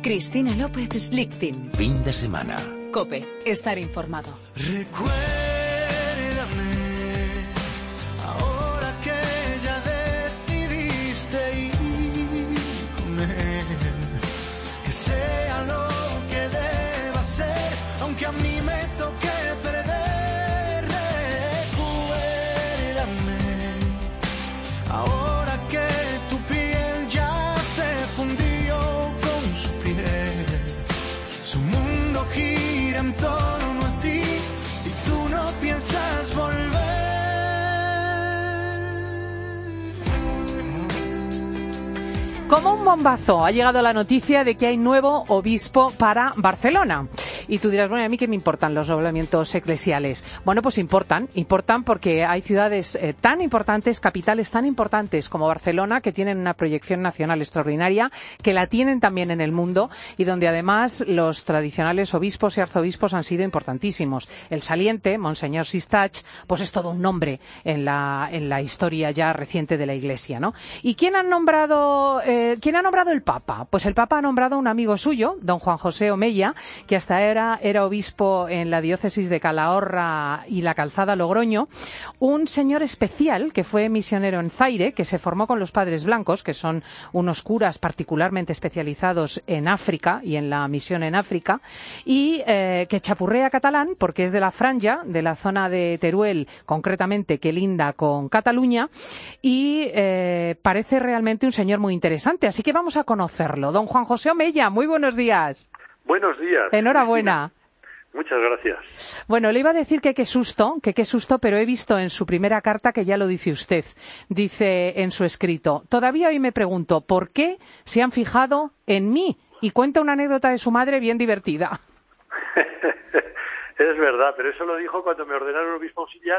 Cristina López Slichting. Fin de semana. COPE. Estar informado. Recuérdame, ahora que ya decidiste ir con él, que sea lo que deba ser, aunque a mí me toque perder. Recuérdame, ahora que tu piel ya se fundió con su piel, su mundo gira en torno a ti y tú no piensas volver. Como un bombazo ha llegado la noticia de que hay nuevo obispo para Barcelona. Y tú dirás, bueno, ¿y a mí qué me importan los nombramientos eclesiales? Bueno, pues importan porque hay ciudades tan importantes, capitales tan importantes como Barcelona, que tienen una proyección nacional extraordinaria, que la tienen también en el mundo y donde además los tradicionales obispos y arzobispos han sido importantísimos. El saliente, Monseñor Sistach, pues es todo un nombre en la historia ya reciente de la Iglesia, ¿no? ¿Y quién ha nombrado el Papa? Pues el Papa ha nombrado a un amigo suyo, don Juan José Omeya, que hasta era obispo en la diócesis de Calahorra y la Calzada Logroño, un señor especial que fue misionero en Zaire, que se formó con los Padres Blancos, que son unos curas particularmente especializados en África y en la misión en África, y que chapurrea catalán porque es de la Franja, de la zona de Teruel, concretamente, que linda con Cataluña, y parece realmente un señor muy interesante, así que vamos a conocerlo. Don Juan José Omeya, muy buenos días. Buenos días. Enhorabuena. Cristina. Muchas gracias. Bueno, le iba a decir que qué susto, pero he visto en su primera carta que ya lo dice usted. Dice en su escrito, todavía hoy me pregunto por qué se han fijado en mí, y cuenta una anécdota de su madre bien divertida. Es verdad, pero eso lo dijo cuando me ordenaron obispo auxiliar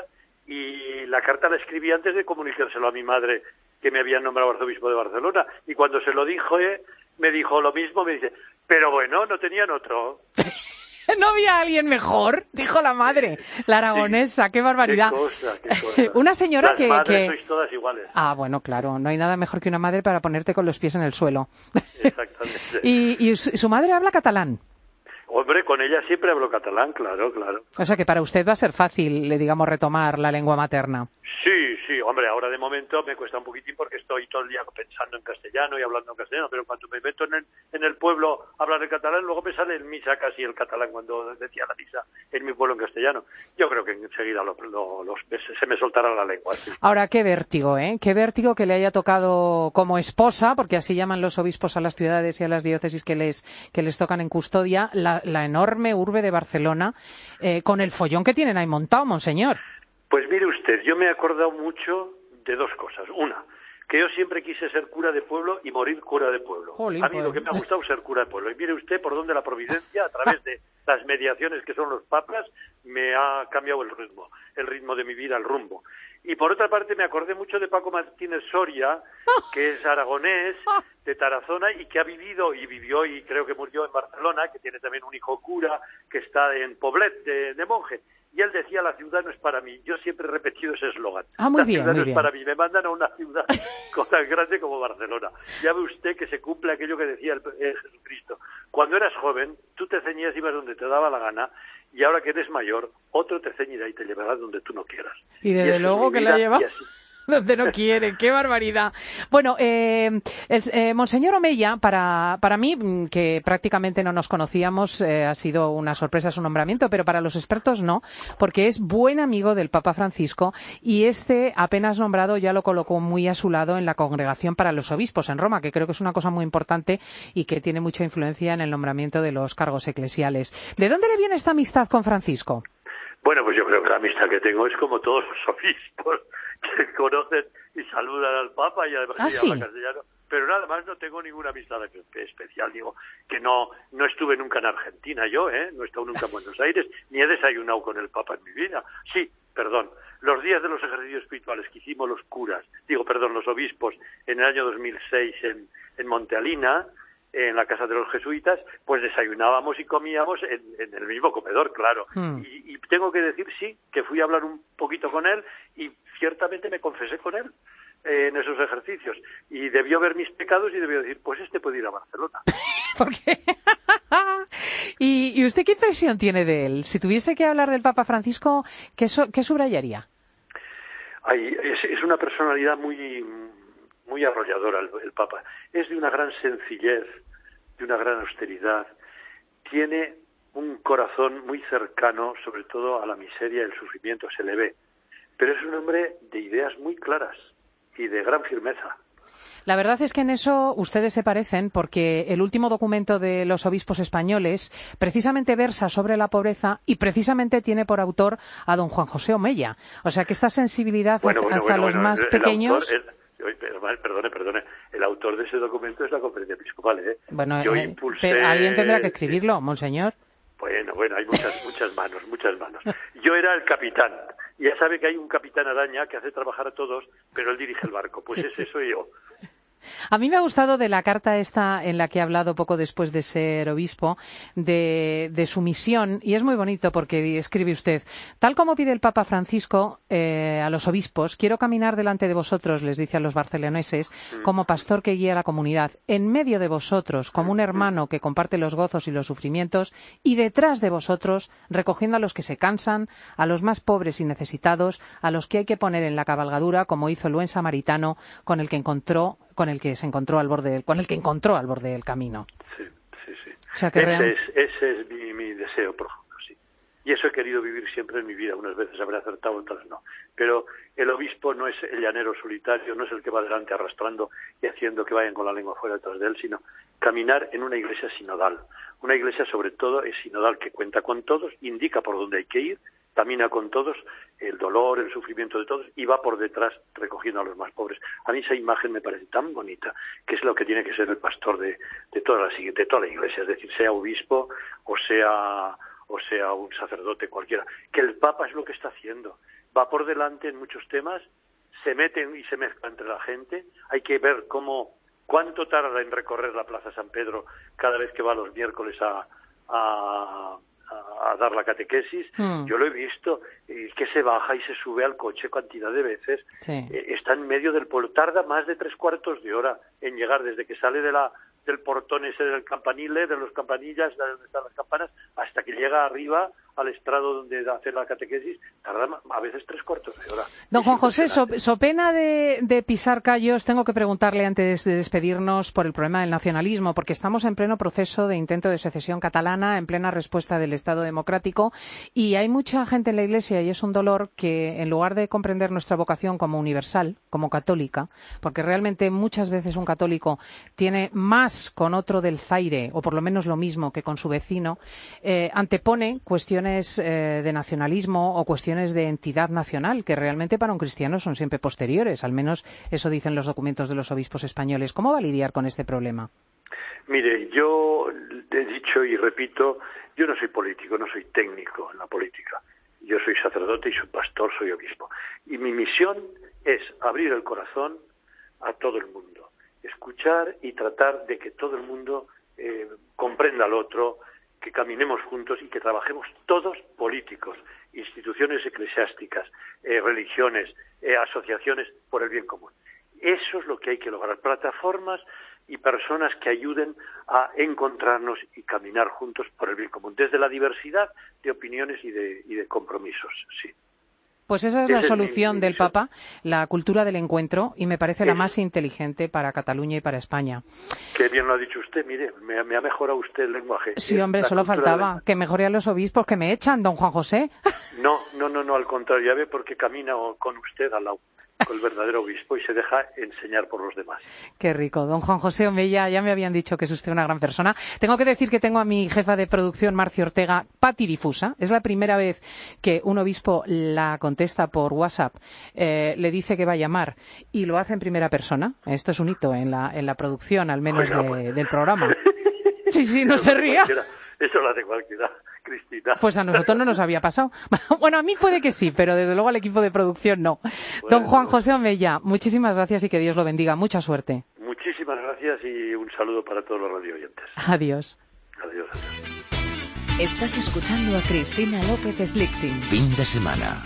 y la carta la escribí antes de comunicárselo a mi madre, que me habían nombrado arzobispo de Barcelona, y cuando se lo dijo, me dijo lo mismo, me dice, pero bueno, no tenían otro. ¿No había alguien mejor? Dijo la madre, la aragonesa, sí. Qué barbaridad. Qué cosa. Una señora Las madres sois todas iguales. Ah, bueno, claro, no hay nada mejor que una madre para ponerte con los pies en el suelo. Exactamente. ¿Y su madre habla catalán? Hombre, con ella siempre hablo catalán, claro. O sea que para usted va a ser fácil, digamos, retomar la lengua materna. Sí, hombre, ahora de momento me cuesta un poquitín porque estoy todo el día pensando en castellano y hablando en castellano, pero cuando me meto en el pueblo a hablar en catalán, luego me sale en misa casi el catalán cuando decía la misa en mi pueblo en castellano. Yo creo que enseguida se me soltará la lengua. Sí. Ahora, qué vértigo, ¿eh? Qué vértigo que le haya tocado como esposa, porque así llaman los obispos a las ciudades y a las diócesis que les tocan en custodia, la enorme urbe de Barcelona, con el follón que tienen ahí montado, monseñor. Pues mire usted, yo me he acordado mucho de dos cosas. Una, que yo siempre quise ser cura de pueblo y morir cura de pueblo. Jolín, a mí lo que me ha gustado es ser cura de pueblo. Y mire usted por dónde la providencia, a través de las mediaciones que son los papas, me ha cambiado el ritmo de mi vida, el rumbo. Y por otra parte me acordé mucho de Paco Martínez Soria, que es aragonés, de Tarazona, y que ha vivido y vivió y creo que murió en Barcelona, que tiene también un hijo cura, que está en Poblet de monje. Y él decía, la ciudad no es para mí. Yo siempre he repetido ese eslogan. Muy la bien, ciudad muy no bien. es para mí. Me mandan a una ciudad tan grande como Barcelona. Ya ve usted que se cumple aquello que decía Jesucristo. Cuando eras joven, tú te ceñías y ibas donde te daba la gana, y ahora que eres mayor, otro te ceñirá y te llevará donde tú no quieras. Y desde luego que la lleva donde no quiere. ¡Qué barbaridad! Bueno, Monseñor Omeya, para mí, que prácticamente no nos conocíamos, ha sido una sorpresa su nombramiento, pero para los expertos no, porque es buen amigo del Papa Francisco y apenas nombrado, ya lo colocó muy a su lado en la Congregación para los Obispos en Roma, que creo que es una cosa muy importante y que tiene mucha influencia en el nombramiento de los cargos eclesiales. ¿De dónde le viene esta amistad con Francisco? Bueno, pues yo creo que la amistad que tengo es como todos los obispos que conocen y saludan al Papa y además ¿sí? hablan castellano. Pero nada más no tengo ninguna amistad especial. Digo que no estuve nunca en Argentina yo, no he estado nunca en Buenos Aires, ni he desayunado con el Papa en mi vida. Sí, perdón, los días de los ejercicios espirituales que hicimos los los obispos en el año 2006 en Montealina, en la casa de los jesuitas, pues desayunábamos y comíamos en el mismo comedor, claro. Y tengo que decir, sí, que fui a hablar un poquito con él y ciertamente me confesé con él en esos ejercicios. Y debió ver mis pecados y debió decir, pues puede ir a Barcelona. Porque ¿Y usted qué impresión tiene de él? Si tuviese que hablar del Papa Francisco, ¿qué subrayaría? Es una personalidad muy arrolladora el Papa. Es de una gran sencillez, de una gran austeridad. Tiene un corazón muy cercano, sobre todo a la miseria y el sufrimiento, se le ve. Pero es un hombre de ideas muy claras y de gran firmeza. La verdad es que en eso ustedes se parecen, porque el último documento de los obispos españoles precisamente versa sobre la pobreza y precisamente tiene por autor a don Juan José Omella. O sea que esta sensibilidad hasta los más pequeños... Perdone. El autor de ese documento es la Conferencia Episcopal, ¿eh? Bueno, yo impulsé... alguien tendrá que escribirlo, monseñor. Bueno, hay muchas manos. Yo era el capitán. Ya sabe que hay un capitán araña que hace trabajar a todos, pero él dirige el barco. Pues ese soy yo. A mí me ha gustado de la carta esta en la que ha hablado poco después de ser obispo, de su misión, y es muy bonito porque escribe usted: tal como pide el Papa Francisco a los obispos, quiero caminar delante de vosotros, les dice a los barceloneses, como pastor que guía a la comunidad, en medio de vosotros, como un hermano que comparte los gozos y los sufrimientos, y detrás de vosotros, recogiendo a los que se cansan, a los más pobres y necesitados, a los que hay que poner en la cabalgadura, como hizo el buen samaritano con el que encontró al borde del camino. Sí. O sea que ese es mi deseo profundo, sí. Y eso he querido vivir siempre en mi vida. Unas veces habré acertado, otras no. Pero el obispo no es el llanero solitario, no es el que va adelante arrastrando y haciendo que vayan con la lengua fuera detrás de él, sino caminar en una iglesia sinodal. Una iglesia, sobre todo, es sinodal, que cuenta con todos, indica por dónde hay que ir, camina con todos, el dolor, el sufrimiento de todos, y va por detrás recogiendo a los más pobres. A mí esa imagen me parece tan bonita, que es lo que tiene que ser el pastor de toda la iglesia, es decir, sea obispo o sea un sacerdote cualquiera. Que el Papa es lo que está haciendo. Va por delante en muchos temas, se mete y se mezcla entre la gente. Hay que ver cuánto tarda en recorrer la Plaza San Pedro cada vez que va los miércoles a dar la catequesis. Yo lo he visto, que se baja y se sube al coche cantidad de veces. Sí. Está en medio del pueblo, tarda más de 3/4 de hora en llegar, desde que sale del portón ese del campanil, de los campanillas, de donde están las campanas, hasta que llega arriba al estrado donde hace la catequesis, tarda a veces 3/4 de hora. Don Juan José, so pena de pisar callos, tengo que preguntarle antes de despedirnos por el problema del nacionalismo, porque estamos en pleno proceso de intento de secesión catalana, en plena respuesta del Estado democrático, y hay mucha gente en la Iglesia, y es un dolor, que en lugar de comprender nuestra vocación como universal, como católica, porque realmente muchas veces un católico tiene más con otro del Zaire, o por lo menos lo mismo que con su vecino, antepone cuestiones de nacionalismo o cuestiones de entidad nacional, que realmente para un cristiano son siempre posteriores, al menos eso dicen los documentos de los obispos españoles. ¿Cómo va a lidiar con este problema? Mire, yo he dicho y repito, yo no soy político, no soy técnico en la política. Yo soy sacerdote y soy pastor, soy obispo. Y mi misión es abrir el corazón a todo el mundo, escuchar y tratar de que todo el mundo comprenda al otro, que caminemos juntos y que trabajemos todos, políticos, instituciones eclesiásticas, religiones, asociaciones, por el bien común. Eso es lo que hay que lograr, plataformas y personas que ayuden a encontrarnos y caminar juntos por el bien común, desde la diversidad de opiniones y de compromisos, sí. Pues esa es la solución del Papa, la cultura del encuentro, y me parece la más inteligente para Cataluña y para España. Qué bien lo ha dicho usted, mire, me ha mejorado usted el lenguaje. Sí, hombre, solo faltaba que mejore a los obispos, que me echan, don Juan José. No, al contrario, ya ve porque camina con usted al lado, con el verdadero obispo, y se deja enseñar por los demás. Qué rico. Don Juan José Omella, ya me habían dicho que es usted una gran persona. Tengo que decir que tengo a mi jefa de producción, Marcio Ortega, patidifusa. Es la primera vez que un obispo la contesta por WhatsApp, le dice que va a llamar y lo hace en primera persona. Esto es un hito en la producción, al menos del programa. Sí, no se ría. Eso lo hace cualquiera, Cristina. Pues a nosotros no nos había pasado. Bueno, a mí puede que sí, pero desde luego al equipo de producción no. Bueno, don Juan José Omella, muchísimas gracias y que Dios lo bendiga. Mucha suerte. Muchísimas gracias y un saludo para todos los radioyentes. Adiós. Adiós. Estás escuchando a Cristina López Slichting. Fin de semana.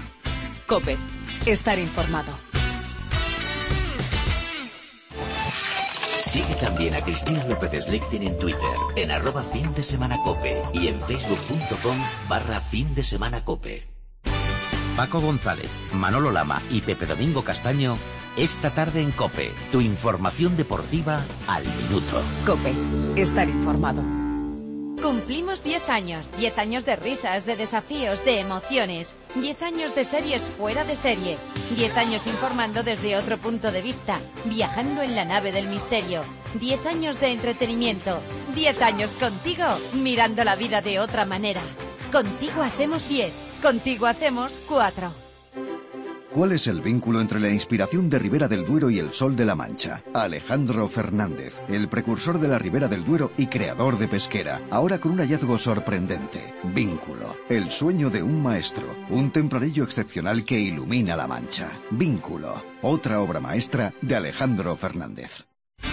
COPE. Estar informado. Sigue también a Cristina López Slichting en Twitter, en @findesemanacope y en facebook.com/findesemanacope. Paco González, Manolo Lama y Pepe Domingo Castaño, esta tarde en COPE, tu información deportiva al minuto. COPE, estar informado. Cumplimos 10 años, 10 años de risas, de desafíos, de emociones, 10 años de series fuera de serie, 10 años informando desde otro punto de vista, viajando en la nave del misterio, 10 años de entretenimiento, 10 años contigo, mirando la vida de otra manera. Contigo hacemos 10, contigo hacemos 4. ¿Cuál es el vínculo entre la inspiración de Ribera del Duero y el Sol de la Mancha? Alejandro Fernández, el precursor de la Ribera del Duero y creador de Pesquera, ahora con un hallazgo sorprendente. Vínculo, el sueño de un maestro, un tempranillo excepcional que ilumina la Mancha. Vínculo, otra obra maestra de Alejandro Fernández.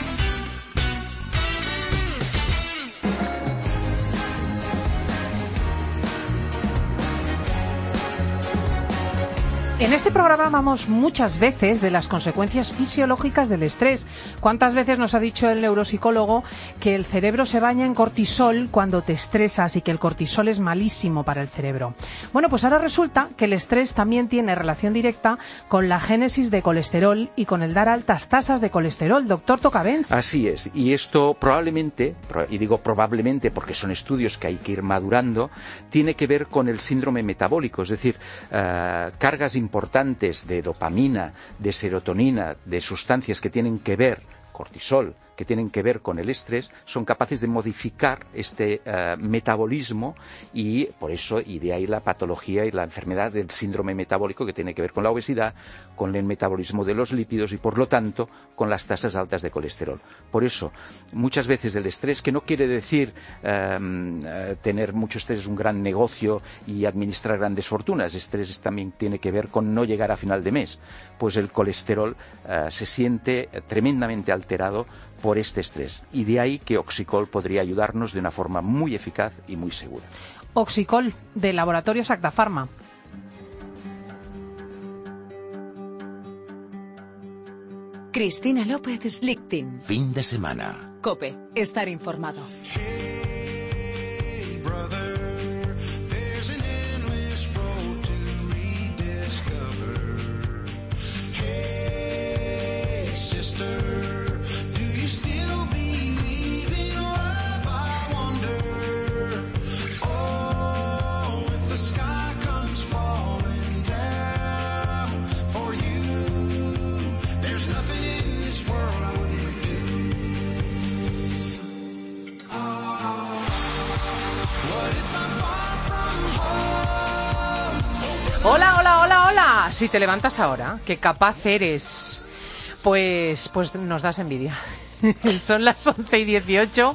En este programa hablamos muchas veces de las consecuencias fisiológicas del estrés. ¿Cuántas veces nos ha dicho el neuropsicólogo que el cerebro se baña en cortisol cuando te estresas y que el cortisol es malísimo para el cerebro? Bueno, pues ahora resulta que el estrés también tiene relación directa con la génesis de colesterol y con el dar altas tasas de colesterol. Doctor Tocavents. Así es, y esto probablemente, y digo probablemente porque son estudios que hay que ir madurando, tiene que ver con el síndrome metabólico, es decir, cargas importantes de dopamina, de serotonina, de sustancias que tienen que ver, cortisol, que tienen que ver con el estrés, son capaces de modificar este metabolismo y por eso, y de ahí la patología y la enfermedad del síndrome metabólico que tiene que ver con la obesidad, con el metabolismo de los lípidos y por lo tanto con las tasas altas de colesterol. Por eso, muchas veces el estrés, que no quiere decir tener mucho estrés es un gran negocio y administrar grandes fortunas, estrés también tiene que ver con no llegar a final de mes, pues el colesterol se siente tremendamente alterado por este estrés. Y de ahí que Oxicol podría ayudarnos de una forma muy eficaz y muy segura. Oxicol, de Laboratorios Acta Pharma. Cristina López Slichting. Fin de semana. COPE, estar informado. Hola, hola, hola, hola. Si te levantas ahora, qué capaz eres, pues nos das envidia. Son las 11:18,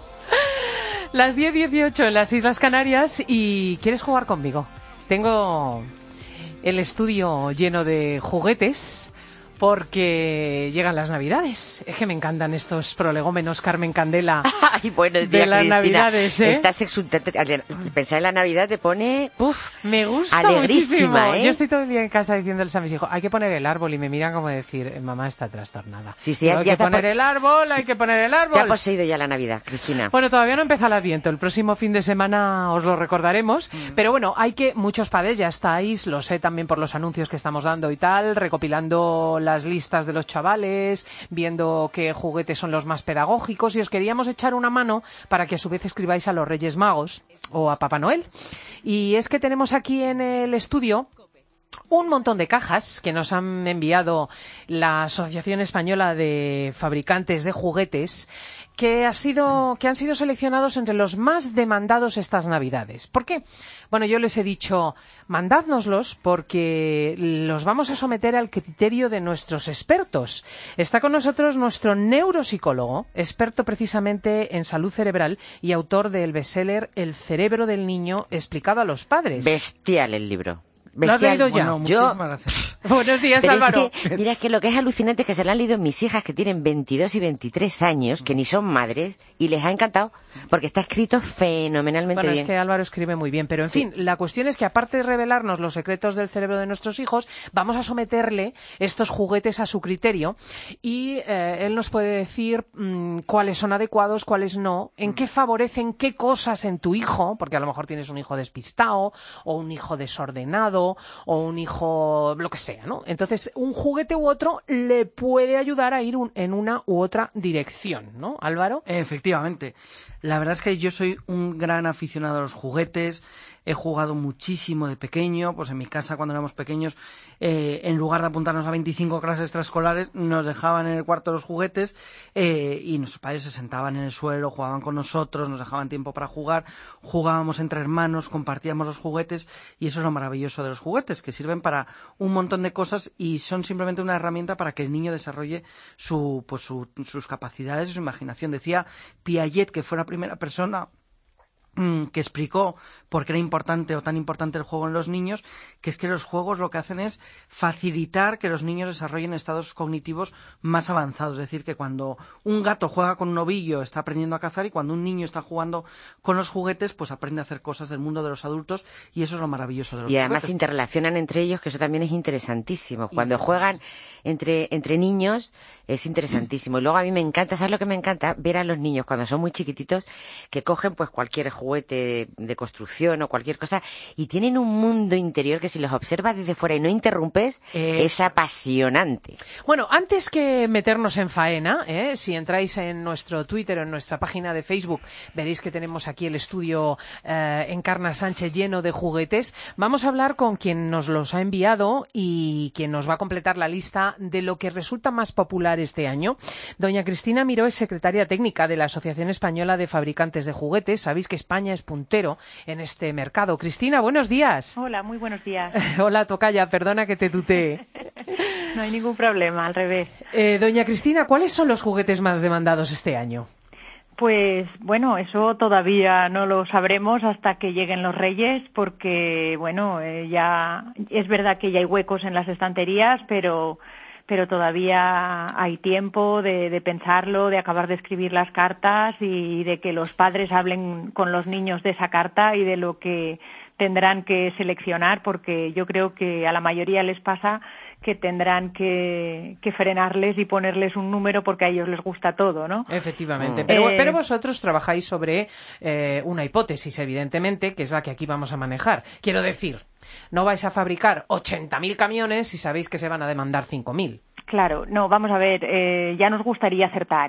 las 10:18 en las Islas Canarias y ¿quieres jugar conmigo? Tengo el estudio lleno de juguetes porque llegan las Navidades. Es que me encantan estos prolegómenos, Carmen Candela. Ay, buenos días, de las Cristina. Navidades, ¿eh? Estás exultante. Pensar en la Navidad te pone, me gusta alegrísima, muchísimo. ¿eh? Yo estoy todo el día en casa diciéndoles a mis hijos, hay que poner el árbol, y me miran como decir, mamá está trastornada. Sí, sí, hay que poner el árbol, hay que poner el árbol. Te ha poseído ya la Navidad, Cristina. Bueno, todavía no empieza el Adviento. El próximo fin de semana os lo recordaremos. Pero bueno, muchos padres ya estáis, lo sé también por los anuncios que estamos dando y tal, recopilando las listas de los chavales, viendo qué juguetes son los más pedagógicos, y os queríamos echar una mano para que a su vez escribáis a los Reyes Magos o a Papá Noel. Y es que tenemos aquí en el estudio un montón de cajas que nos han enviado la Asociación Española de Fabricantes de Juguetes, que han sido seleccionados entre los más demandados estas Navidades. ¿Por qué? Bueno, yo les he dicho, mandádnoslos porque los vamos a someter al criterio de nuestros expertos. Está con nosotros nuestro neuropsicólogo, experto precisamente en salud cerebral y autor del bestseller El cerebro del niño explicado a los padres. Bestial el libro. ¿Lo has leído ya? Bueno, muchísimas gracias. Buenos días, Pero Álvaro. es que, mira, es que lo que es alucinante es que se lo han leído mis hijas que tienen 22 y 23 años, que ni son madres, y les ha encantado, porque está escrito fenomenalmente Bueno, bien. es que Álvaro escribe muy bien, pero en Sí. fin, la cuestión es que aparte de revelarnos los secretos del cerebro de nuestros hijos, vamos a someterle estos juguetes a su criterio y él nos puede decir cuáles son adecuados, cuáles no, en qué favorecen qué cosas en tu hijo, porque a lo mejor tienes un hijo despistado o un hijo desordenado o un hijo lo que sea, ¿no? Entonces, un juguete u otro le puede ayudar a ir en una u otra dirección, ¿no, Álvaro? Efectivamente. La verdad es que yo soy un gran aficionado a los juguetes. He jugado muchísimo de pequeño. Pues en mi casa, cuando éramos pequeños, en lugar de apuntarnos a 25 clases extraescolares, nos dejaban en el cuarto los juguetes y nuestros padres se sentaban en el suelo, jugaban con nosotros, nos dejaban tiempo para jugar, jugábamos entre hermanos, compartíamos los juguetes, y eso es lo maravilloso de los juguetes, que sirven para un montón de cosas y son simplemente una herramienta para que el niño desarrolle sus capacidades y su imaginación. Decía Piaget, que fue la primera persona que explicó por qué era importante o tan importante el juego en los niños, que es que los juegos lo que hacen es facilitar que los niños desarrollen estados cognitivos más avanzados. Es decir, que cuando un gato juega con un ovillo está aprendiendo a cazar, y cuando un niño está jugando con los juguetes pues aprende a hacer cosas del mundo de los adultos, y eso es lo maravilloso de los Y además juguetes. se interrelacionan entre ellos, que eso también es interesantísimo. Cuando juegan entre niños es interesantísimo. Y luego a mí me encanta, ¿sabes lo que me encanta? Ver a los niños cuando son muy chiquititos, que cogen pues cualquier juguete de construcción o cualquier cosa y tienen un mundo interior que si los observas desde fuera y no interrumpes, es apasionante. Bueno, antes que meternos en faena, si entráis en nuestro Twitter o en nuestra página de Facebook, veréis que tenemos aquí el estudio Encarna Sánchez lleno de juguetes. Vamos a hablar con quien nos los ha enviado y quien nos va a completar la lista de lo que resulta más popular este año. Doña Cristina Miró es secretaria técnica de la Asociación Española de Fabricantes de Juguetes. Sabéis que España es puntero en este mercado. Cristina, buenos días. Hola, muy buenos días. Hola, tocaya, perdona que te tutee. No hay ningún problema, al revés. Doña Cristina, ¿cuáles son los juguetes más demandados este año? Pues bueno, eso todavía no lo sabremos hasta que lleguen los Reyes, porque bueno, ya es verdad que ya hay huecos en las estanterías, pero todavía hay tiempo de pensarlo, de acabar de escribir las cartas y de que los padres hablen con los niños de esa carta y de lo que tendrán que seleccionar, porque yo creo que a la mayoría les pasa que tendrán que frenarles y ponerles un número porque a ellos les gusta todo, ¿no? Efectivamente. Pero vosotros trabajáis sobre una hipótesis, evidentemente, que es la que aquí vamos a manejar. Quiero decir, no vais a fabricar 80.000 camiones y sabéis que se van a demandar 5.000. Claro, no, vamos a ver, ya nos gustaría acertar,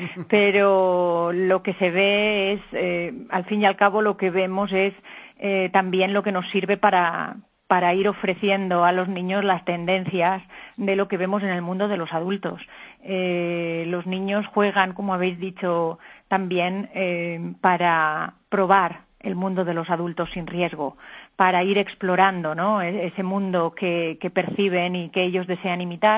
pero lo que se ve es, al fin y al cabo, lo que vemos es también lo que nos sirve para ir ofreciendo a los niños las tendencias de lo que vemos en el mundo de los adultos. Los niños juegan, como habéis dicho también, para probar el mundo de los adultos sin riesgo, para ir explorando, ¿no?, ese mundo que perciben y que ellos desean imitar,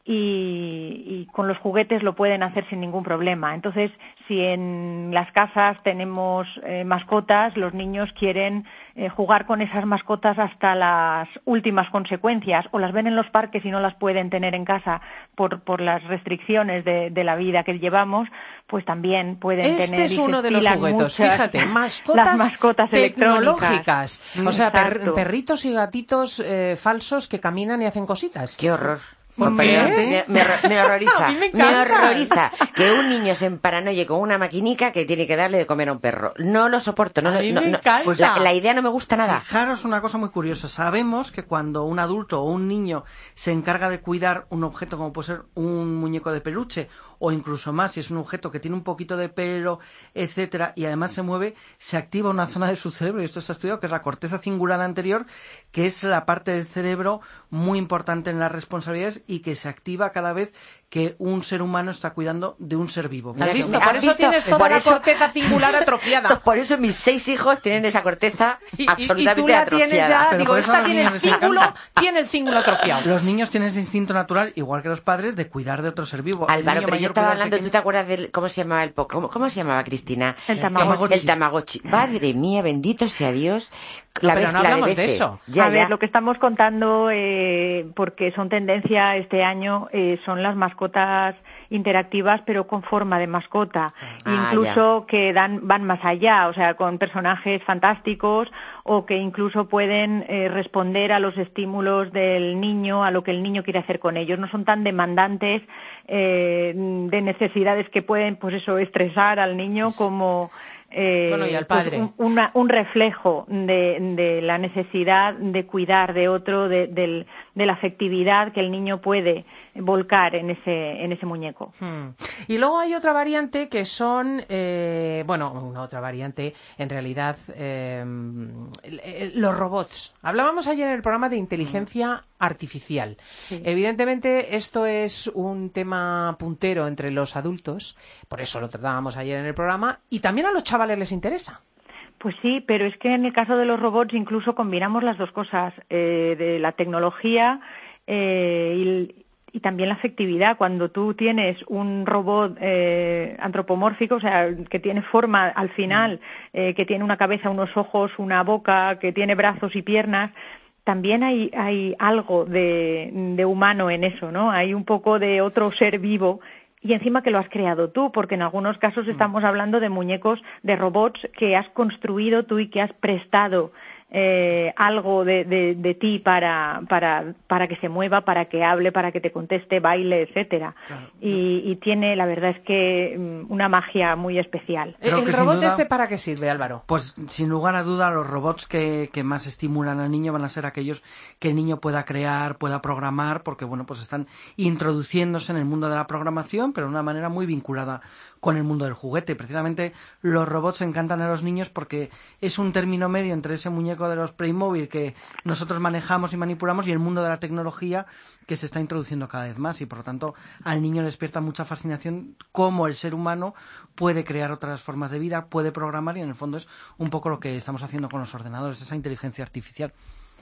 y con los juguetes lo pueden hacer sin ningún problema. Entonces, si en las casas tenemos mascotas, los niños quieren jugar con esas mascotas hasta las últimas consecuencias, o las ven en los parques y no las pueden tener en casa por las restricciones de la vida que llevamos, pues también pueden tener. Este es uno de los juguetes, fíjate, las mascotas tecnológicas. O sea, perritos y gatitos falsos que caminan y hacen cositas. ¡Qué horror! ¿Por qué? Me horroriza. A mí me Me encanta. horroriza que un niño se emparanoie con una maquinica que tiene que darle de comer a un perro. No lo soporto. No, A mí me encanta. Pues la idea no me gusta nada. Fijaros una cosa muy curiosa. Sabemos que cuando un adulto o un niño se encarga de cuidar un objeto como puede ser un muñeco de peluche, o incluso más si es un objeto que tiene un poquito de pelo, etcétera, y además se mueve, se activa una zona de su cerebro, y esto está estudiado, que es la corteza cingulada anterior, que es la parte del cerebro muy importante en las responsabilidades y que se activa cada vez que un ser humano está cuidando de un ser vivo. ¿Has visto? Por eso tienes toda la corteza cingular atrofiada. Por eso mis 6 hijos tienen esa corteza absolutamente y tú la atrofiada. tienes ya, Pero digo, por eso esta a los tiene el niños les cíngulo atrofiado. Los niños tienen ese instinto natural, igual que los padres, de cuidar de otro ser vivo. Álvaro, pero yo estaba hablando, ¿tú te acuerdas de cómo se llamaba ¿Cómo se llamaba, Cristina? El Tamagotchi. El Tamagotchi. Madre mía, bendito sea Dios. Pero no hablamos de eso. A ver, lo que estamos contando, porque son tendencia este año, son las mascotas interactivas, pero con forma de mascota. Incluso que van más allá, o sea, con personajes fantásticos, o que incluso pueden responder a los estímulos del niño, a lo que el niño quiere hacer con ellos. No son tan demandantes de necesidades que pueden, pues eso, estresar al niño como... y al padre. Pues un reflejo de la necesidad de cuidar de otro, de la afectividad que el niño puede volcar en ese muñeco. Y luego hay otra variante que son, una otra variante, en realidad, los robots. Hablábamos ayer en el programa de inteligencia artificial. Sí. Evidentemente, esto es un tema puntero entre los adultos, por eso lo tratábamos ayer en el programa, y también a los chavales les interesa. Pues sí, pero es que en el caso de los robots incluso combinamos las dos cosas, de la tecnología y también la afectividad. Cuando tú tienes un robot antropomórfico, o sea, que tiene forma al final, que tiene una cabeza, unos ojos, una boca, que tiene brazos y piernas, también hay algo de humano en eso, ¿no? Hay un poco de otro ser vivo. Y encima que lo has creado tú, porque en algunos casos estamos hablando de muñecos, de robots que has construido tú y que has prestado algo de ti para que se mueva, para que hable, para que te conteste, baile, etcétera. Claro. Y tiene, la verdad es que, una magia muy especial. ¿El robot para qué sirve, Álvaro? Pues sin lugar a duda los robots que más estimulan al niño van a ser aquellos que el niño pueda crear, pueda programar, porque pues están introduciéndose en el mundo de la programación, pero de una manera muy vinculada con el mundo del juguete. Precisamente los robots encantan a los niños porque es un término medio entre ese muñeco de los Playmobil que nosotros manejamos y manipulamos y el mundo de la tecnología que se está introduciendo cada vez más, y por lo tanto al niño le despierta mucha fascinación cómo el ser humano puede crear otras formas de vida, puede programar, y en el fondo es un poco lo que estamos haciendo con los ordenadores, esa inteligencia artificial.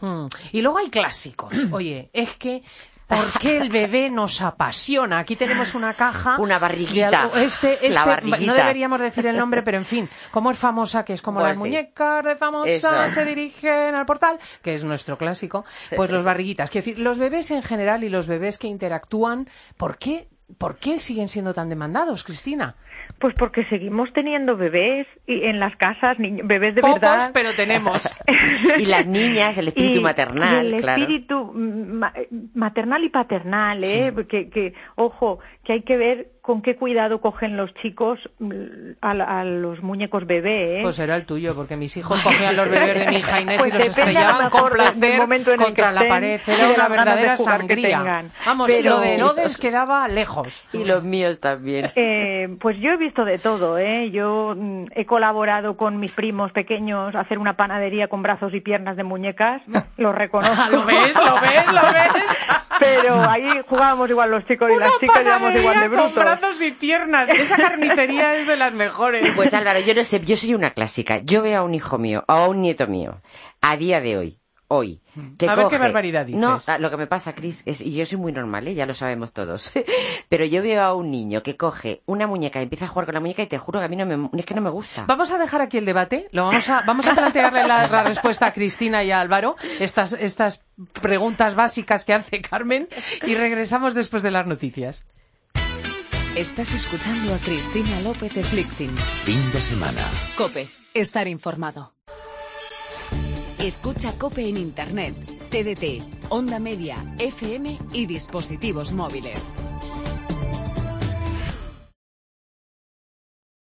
Y luego hay clásicos. Oye, es que ¿por qué el bebé nos apasiona? Aquí tenemos una caja. Una barriguita. La barriguita. No deberíamos decir el nombre, pero en fin, como es famosa, que es como las muñecas de famosas se dirigen al portal, que es nuestro clásico, pues los barriguitas. Quiero decir, los bebés en general y los bebés que interactúan, ¿por qué siguen siendo tan demandados, Cristina? Pues porque seguimos teniendo bebés y en las casas, bebés de pocos, verdad. Pero tenemos. Y las niñas, el espíritu maternal, y el claro. espíritu maternal y paternal, ¿eh? Sí. Que, ojo, que hay que ver con qué cuidado cogen los chicos a los muñecos bebé, ¿eh? Pues era el tuyo, porque mis hijos cogían los bebés de mi hija Inés y los estrellaban con placer contra la pared. Era una verdadera sangría. Vamos, pero lo de Herodes quedaba lejos. Y los míos también. Pues yo he visto de todo, ¿eh? Yo he colaborado con mis primos pequeños a hacer una panadería con brazos y piernas de muñecas. Lo reconozco. ¿Lo ves? Pero ahí jugábamos igual los chicos y las chicas, íbamos igual de brutos. Con brazos y piernas. Esa carnicería es de las mejores. Pues Álvaro, yo no sé, yo soy una clásica. Yo veo a un hijo mío, o a un nieto mío, a día de hoy, que a ver qué barbaridad dices. No, lo que me pasa, Cris, y yo soy muy normal, ya lo sabemos todos, pero yo veo a un niño que coge una muñeca y empieza a jugar con la muñeca y te juro que a mí es que no me gusta. Vamos a dejar aquí el debate, vamos a plantearle la respuesta a Cristina y a Álvaro, estas preguntas básicas que hace Carmen, y regresamos después de las noticias. Estás escuchando a Cristina López Slichting. Fin de semana. COPE. Estar informado. Escucha COPE en Internet, TDT, Onda Media, FM y dispositivos móviles.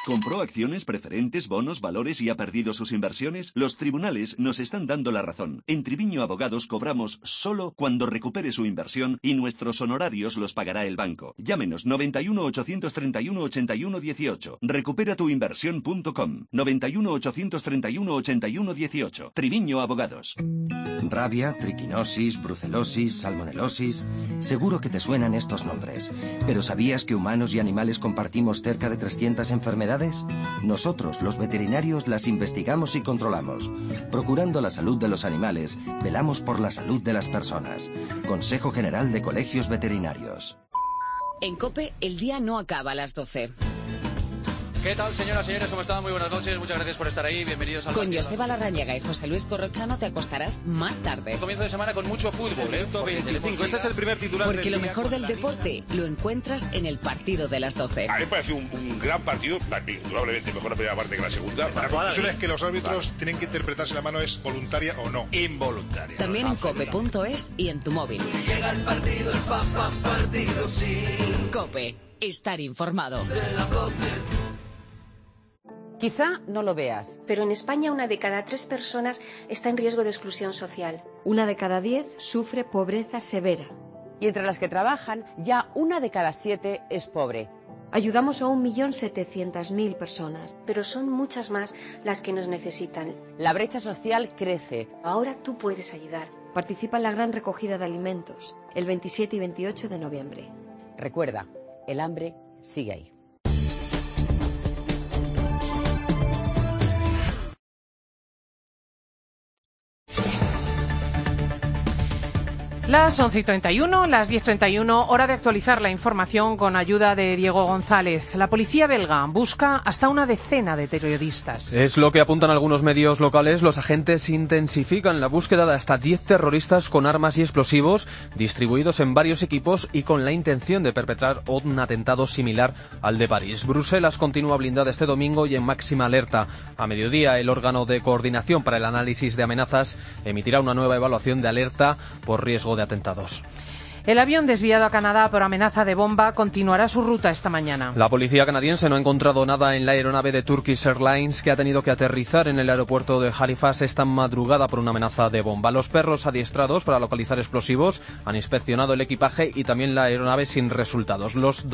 ¿Compró acciones, preferentes, bonos, valores y ha perdido sus inversiones? Los tribunales nos están dando la razón. En Triviño Abogados cobramos solo cuando recupere su inversión y nuestros honorarios los pagará el banco. Llámenos 91 831 81 18. Recuperatuinversión.com 91 831 81 18. Triviño Abogados. Rabia, triquinosis, brucelosis, salmonelosis. Seguro que te suenan estos nombres. ¿Pero sabías que humanos y animales compartimos cerca de 300 enfermedades? Nosotros, los veterinarios, las investigamos y controlamos. Procurando la salud de los animales, velamos por la salud de las personas. Consejo General de Colegios Veterinarios. En COPE, el día no acaba a las 12. ¿Qué tal, señoras y señores? ¿Cómo están? Muy buenas noches. Muchas gracias por estar ahí. Bienvenidos al Con Joseba Larrañaga y José Luis Corrochano te acostarás más tarde. Comienzo de semana con mucho fútbol, ¿eh? 25. Este es el primer titular. Porque lo mejor del deporte lo encuentras en el partido de las 12. A mí me parece un gran partido, indudablemente mejor la primera parte que la segunda. La conclusión es que los árbitros tienen que interpretar si la mano es voluntaria o no. Involuntaria. También en cope.es y en tu móvil. Llega el partido, el partido, sí. COPE. Estar informado. De las 12. Quizá no lo veas, pero en España 1 de cada 3 personas está en riesgo de exclusión social. 1 de cada 10 sufre pobreza severa. Y entre las que trabajan, ya 1 de cada 7 es pobre. Ayudamos a 1.700.000 personas, pero son muchas más las que nos necesitan. La brecha social crece. Ahora tú puedes ayudar. Participa en la gran recogida de alimentos, el 27 y 28 de noviembre. Recuerda, el hambre sigue ahí. Las 11:31, las 10:31, hora de actualizar la información con ayuda de Diego González. La policía belga busca hasta una decena de terroristas. Es lo que apuntan algunos medios locales. Los agentes intensifican la búsqueda de hasta 10 terroristas con armas y explosivos distribuidos en varios equipos y con la intención de perpetrar un atentado similar al de París. Bruselas continúa blindada este domingo y en máxima alerta. A mediodía, el órgano de coordinación para el análisis de amenazas emitirá una nueva evaluación de alerta por riesgo de atentados. El avión desviado a Canadá por amenaza de bomba continuará su ruta esta mañana. La policía canadiense no ha encontrado nada en la aeronave de Turkish Airlines, que ha tenido que aterrizar en el aeropuerto de Halifax esta madrugada por una amenaza de bomba. Los perros adiestrados para localizar explosivos han inspeccionado el equipaje y también la aeronave sin resultados. Los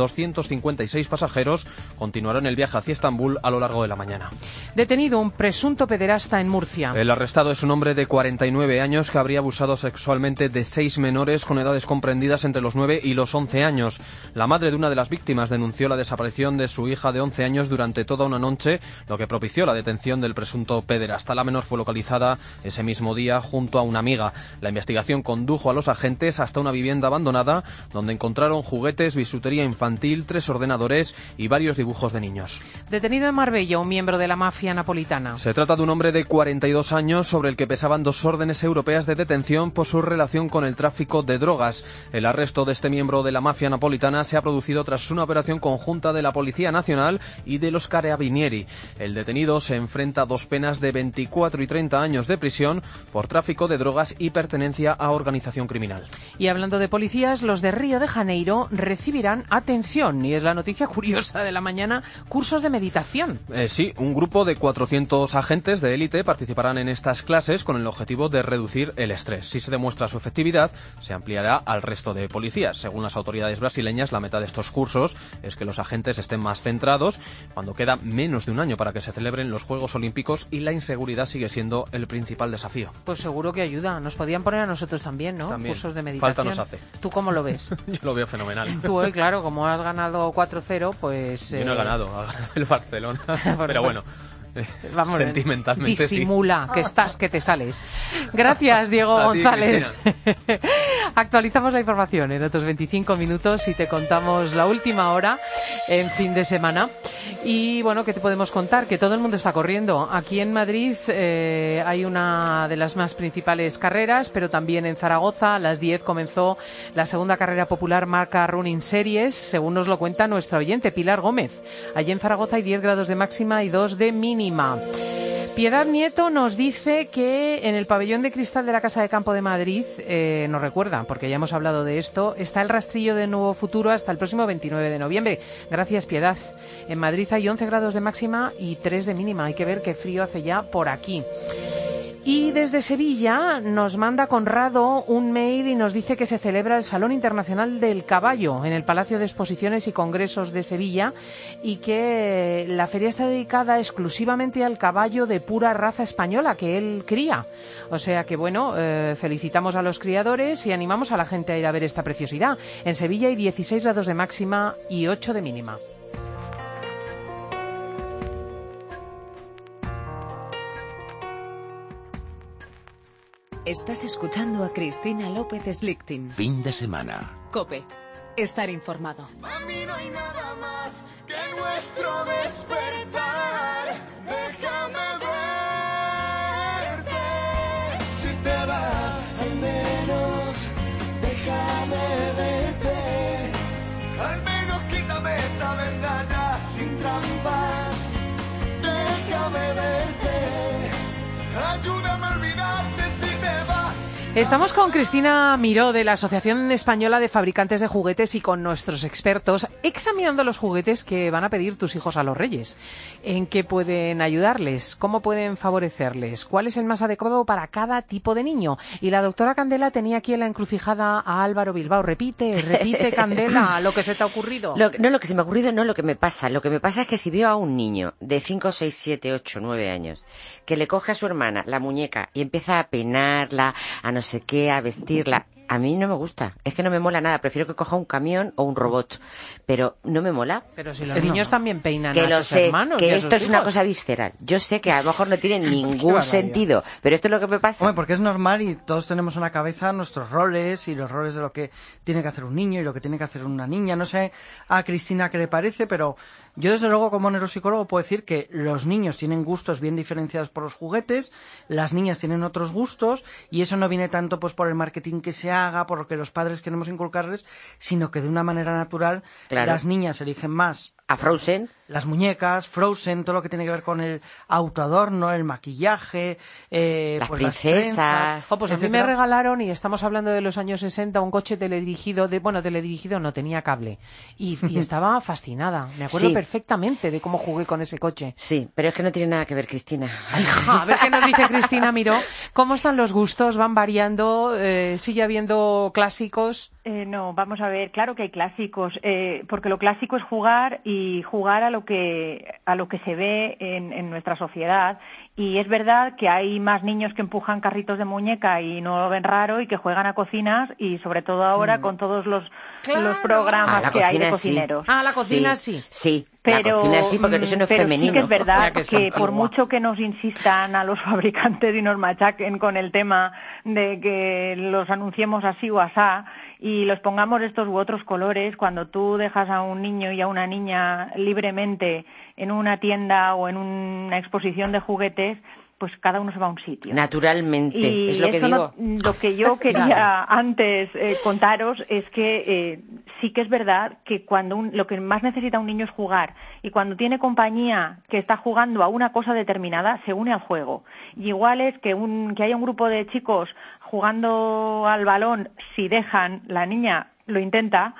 256 pasajeros continuaron el viaje hacia Estambul a lo largo de la mañana. Detenido un presunto pederasta en Murcia. El arrestado es un hombre de 49 años que habría abusado sexualmente de 6 menores con edades comprendidas entre los 9 y los 11 años. La madre de una de las víctimas denunció la desaparición de su hija de 11 años durante toda una noche, lo que propició la detención del presunto pederasta. La menor fue localizada ese mismo día junto a una amiga. La investigación condujo a los agentes hasta una vivienda abandonada donde encontraron juguetes, bisutería infantil, 3 ordenadores y varios dibujos de niños. Detenido en Marbella un miembro de la mafia napolitana. Se trata de un hombre de 42 años sobre el que pesaban 2 órdenes europeas de detención por su relación con el tráfico de drogas. El arresto de este miembro de la mafia napolitana se ha producido tras una operación conjunta de la Policía Nacional y de los Carabinieri. El detenido se enfrenta a 2 penas de 24 y 30 años de prisión por tráfico de drogas y pertenencia a organización criminal. Y hablando de policías, los de Río de Janeiro recibirán, atención, y es la noticia curiosa de la mañana, cursos de meditación. Sí, un grupo de 400 agentes de élite participarán en estas clases con el objetivo de reducir el estrés. Si se demuestra su efectividad, se ampliará al resto de policías. Según las autoridades brasileñas, la meta de estos cursos es que los agentes estén más centrados cuando queda menos de un año para que se celebren los Juegos Olímpicos y la inseguridad sigue siendo el principal desafío. Pues seguro que ayuda. Nos podían poner a nosotros también, ¿no? También. Cursos de meditación. Falta nos hace. ¿Tú cómo lo ves? Yo lo veo fenomenal. Tú hoy, claro, como has ganado 4-0, pues... Yo no he ganado, ha ganado el Barcelona. Pero bueno... Vamos, sentimentalmente disimula, sí. Que te sales. Gracias, Diego González. Actualizamos la información en otros 25 minutos y te contamos la última hora en fin de semana. Y bueno, ¿qué te podemos contar? Que todo el mundo está corriendo. Aquí en Madrid hay una de las más principales carreras, pero también en Zaragoza a las 10 comenzó la segunda carrera popular marca Running Series, según nos lo cuenta nuestra oyente Pilar Gómez. Allí en Zaragoza hay 10 grados de máxima y 2 de mínima. Piedad Nieto nos dice que en el pabellón de cristal de la Casa de Campo de Madrid, nos recuerda, porque ya hemos hablado de esto, está el rastrillo de Nuevo Futuro hasta el próximo 29 de noviembre. Gracias, Piedad. En Madrid hay 11 grados de máxima y 3 de mínima. Hay que ver qué frío hace ya por aquí. Y desde Sevilla nos manda Conrado un mail y nos dice que se celebra el Salón Internacional del Caballo en el Palacio de Exposiciones y Congresos de Sevilla y que la feria está dedicada exclusivamente al caballo de pura raza española que él cría. O sea que, bueno, felicitamos a los criadores y animamos a la gente a ir a ver esta preciosidad. En Sevilla hay 16 grados de máxima y 8 de mínima. Estás escuchando a Cristina López Slichting. Fin de semana. COPE. Estar informado. A mí no hay nada más que nuestro despertar. Déjame verte. Si te vas, al menos déjame verte. Al menos quítame esta verdad ya sin trampas. Déjame verte. Ayúdame a olvidarte si te vas. Estamos con Cristina Miró de la Asociación Española de Fabricantes de Juguetes y con nuestros expertos examinando los juguetes que van a pedir tus hijos a los Reyes. ¿En qué pueden ayudarles? ¿Cómo pueden favorecerles? ¿Cuál es el más adecuado para cada tipo de niño? Y la doctora Candela tenía aquí en la encrucijada a Álvaro Bilbao. Repite, Candela, lo que se te ha ocurrido. Lo que se me ha ocurrido, no lo que me pasa. Lo que me pasa es que si veo a un niño de 5, 6, 7, 8, 9 años que le coge a su hermana la muñeca y empieza a peinarla, a no sé qué, a vestirla, a mí no me gusta. Es que no me mola nada. Prefiero que coja un camión o un robot. Pero no me mola. Pero si los niños también peinan que a sus hermanos. Que y a esto sus es una hijos. cosa visceral. Yo sé que a lo mejor no tiene ningún sentido, pero esto es lo que me pasa. Hombre, porque es normal y todos tenemos en la cabeza nuestros roles y los roles de lo que tiene que hacer un niño y lo que tiene que hacer una niña. No sé a Cristina qué le parece, pero yo desde luego como neuropsicólogo puedo decir que los niños tienen gustos bien diferenciados por los juguetes, las niñas tienen otros gustos y eso no viene tanto pues por el marketing que se haga, por lo que los padres queremos inculcarles, sino que de una manera natural las niñas eligen más a Frozen, las muñecas, Frozen, todo lo que tiene que ver con el autoadorno, el maquillaje, las pues princesas. Las trenzas, Pues a mí me regalaron, y estamos hablando de los años 60, un coche teledirigido, teledirigido no, tenía cable. Y estaba fascinada. Me acuerdo perfectamente de cómo jugué con ese coche. Sí, pero es que no tiene nada que ver, Cristina. Ay, hija, a ver qué nos dice Cristina Miró. ¿Cómo están los gustos? ¿Van variando? ¿Sigue habiendo clásicos? No, vamos a ver, claro que hay clásicos, porque lo clásico es jugar y jugar a lo que se ve en nuestra sociedad. Y es verdad que hay más niños que empujan carritos de muñeca y no lo ven raro y que juegan a cocinas y sobre todo ahora con todos los programas que hay de cocineros. Ah, la cocina sí. Sí. Pero, la cocina sí, porque eso no es femenino. Sí que es verdad que por mucho que nos insistan a los fabricantes y nos machaquen con el tema de que los anunciemos así o asá y los pongamos estos u otros colores, cuando tú dejas a un niño y a una niña libremente en una tienda o en una exposición de juguetes, pues cada uno se va a un sitio. Naturalmente, y es lo que digo. Lo que yo quería antes contaros es que sí que es verdad que cuando lo que más necesita un niño es jugar, y cuando tiene compañía que está jugando a una cosa determinada, se une al juego. Y igual es que haya un grupo de chicos jugando al balón, si dejan, la niña lo intenta,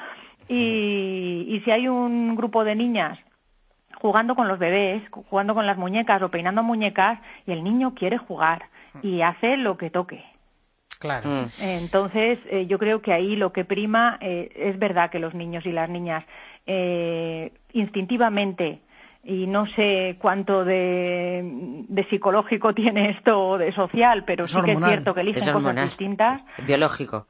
y si hay un grupo de niñas jugando con los bebés, jugando con las muñecas o peinando muñecas, y el niño quiere jugar y hace lo que toque. Claro. Entonces, yo creo que ahí lo que prima es verdad que los niños y las niñas instintivamente, y no sé cuánto de psicológico tiene esto o de social, pero sí que es cierto que eligen cosas distintas. Biológico.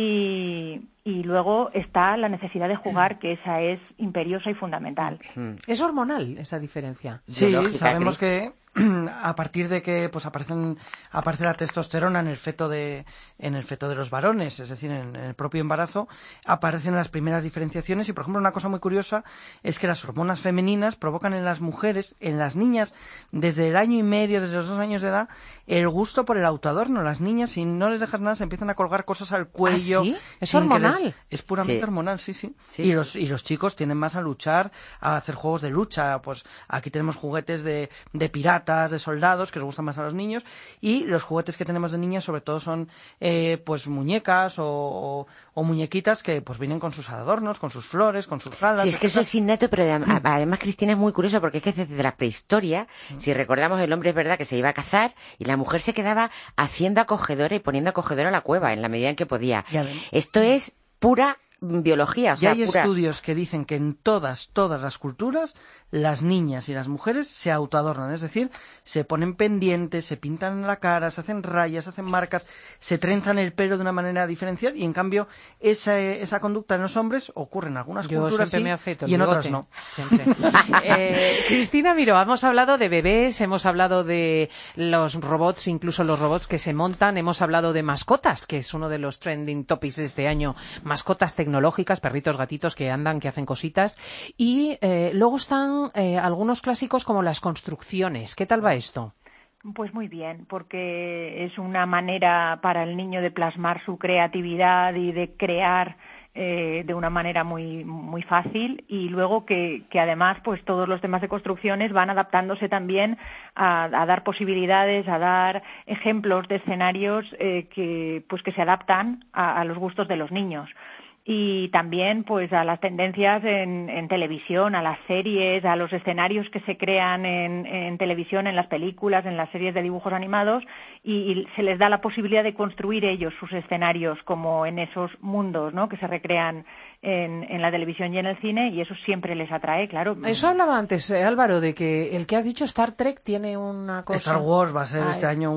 Y luego está la necesidad de jugar, que esa es imperiosa y fundamental. ¿Es hormonal esa diferencia? Sí, sabemos que a partir de que pues aparece la testosterona en el feto de los varones, es decir, en el propio embarazo, aparecen las primeras diferenciaciones. Y por ejemplo, una cosa muy curiosa es que las hormonas femeninas provocan en las mujeres, en las niñas, desde el año y medio, desde los 2 años de edad, el gusto por el autoadorno. Las niñas, si no les dejas nada, se empiezan a colgar cosas al cuello. ¿Ah, sí? ¿Es hormonal? Es puramente hormonal, sí. Y los chicos tienden más a luchar, a hacer juegos de lucha. Pues aquí tenemos juguetes de piratas, piñatas, de soldados, que les gustan más a los niños, y los juguetes que tenemos de niñas sobre todo son pues muñecas o muñequitas que pues vienen con sus adornos, con sus flores, con sus alas. Sí, es que eso es innato, pero además, Cristina, es muy curioso porque es que desde la prehistoria, si recordamos, el hombre es verdad que se iba a cazar y la mujer se quedaba haciendo acogedora y poniendo acogedora a la cueva en la medida en que podía. Esto es pura biología, o sea, hay estudios que dicen que en todas las culturas las niñas y las mujeres se autoadornan, es decir, se ponen pendientes, se pintan la cara, se hacen rayas, se hacen marcas, se trenzan el pelo de una manera diferencial, y en cambio esa conducta en los hombres ocurre en algunas culturas sí, y en otras no. Cristina Miró, hemos hablado de bebés, hemos hablado de los robots, incluso los robots que se montan, hemos hablado de mascotas, que es uno de los trending topics de este año, mascotas tecnológicas, perritos, gatitos que andan, que hacen cositas, y luego están algunos clásicos como las construcciones. ¿Qué tal va esto? Pues muy bien, porque es una manera para el niño de plasmar su creatividad y de crear de una manera muy muy fácil, y luego que además pues todos los temas de construcciones van adaptándose también a dar posibilidades, a dar ejemplos de escenarios que se adaptan a los gustos de los niños. Y también pues a las tendencias en televisión, a las series, a los escenarios que se crean en televisión, en las películas, en las series de dibujos animados, y se les da la posibilidad de construir ellos sus escenarios como en esos mundos, ¿no?, que se recrean en la televisión y en el cine, y eso siempre les atrae, claro. Eso hablaba antes, Álvaro, de que el que has dicho, Star Trek, tiene una cosa... Star Wars va a ser este año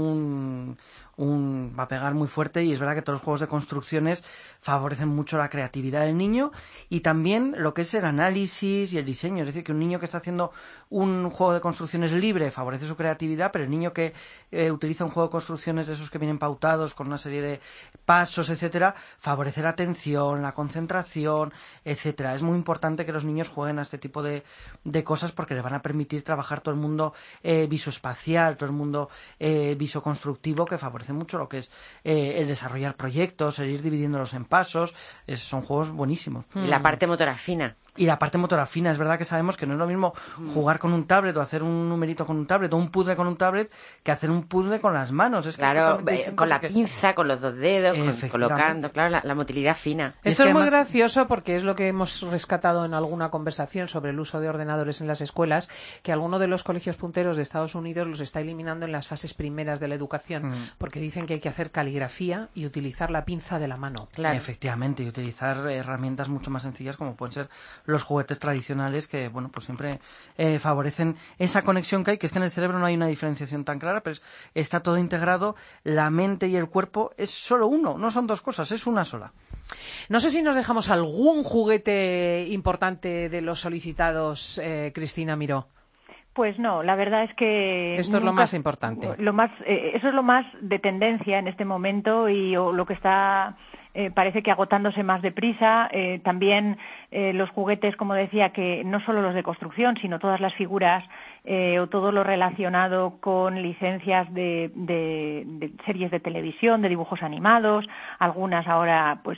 va a pegar muy fuerte, y es verdad que todos los juegos de construcciones favorecen mucho la creatividad del niño y también lo que es el análisis y el diseño. Es decir, que un niño que está haciendo un juego de construcciones libre favorece su creatividad, pero el niño que utiliza un juego de construcciones de esos que vienen pautados con una serie de pasos, etcétera, favorece la atención, la concentración, etcétera. Es muy importante que los niños jueguen a este tipo de cosas, porque les van a permitir trabajar todo el mundo visoespacial, todo el mundo visoconstructivo, que favorece mucho lo que es el desarrollar proyectos, el ir dividiéndolos en pasos. Son juegos buenísimos. Y la parte motora fina. Y la parte motora fina, es verdad que sabemos que no es lo mismo jugar con un tablet o hacer un numerito con un tablet o un puzzle con un tablet que hacer un puzzle con las manos. Es que claro, con la pinza, con los dos dedos, colocando, claro, la motilidad fina. Esto es muy gracioso porque es lo que hemos rescatado en alguna conversación sobre el uso de ordenadores en las escuelas, que alguno de los colegios punteros de Estados Unidos los está eliminando en las fases primeras de la educación, porque dicen que hay que hacer caligrafía y utilizar la pinza de la mano. Claro. Efectivamente, y utilizar herramientas mucho más sencillas como pueden ser los juguetes tradicionales, que bueno, pues siempre favorecen esa conexión que hay, que es que en el cerebro no hay una diferenciación tan clara, pero está todo integrado, la mente y el cuerpo es solo uno, no son dos cosas, es una sola. No sé si nos dejamos algún juguete importante de los solicitados, Cristina Miró. Pues no, la verdad es que... Esto es lo más importante. Eso es lo más de tendencia en este momento, y lo que está... parece que agotándose más deprisa. También los juguetes, como decía, que no solo los de construcción, sino todas las figuras o todo lo relacionado con licencias de series de televisión, de dibujos animados, algunas ahora pues